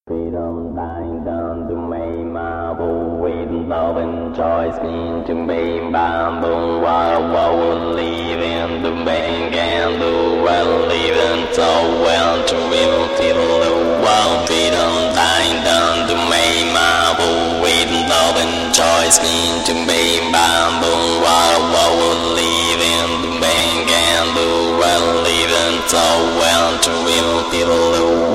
Freedom dying down to me, my boo, with love and joy, skin to me, bamboo, what would leave in the bank and do well, living so well to will feel the world. Freedom dying down to me, my boo, with love and joy, skin to me, bamboo, what would leave in the bank and do well, living so well to will feel the world.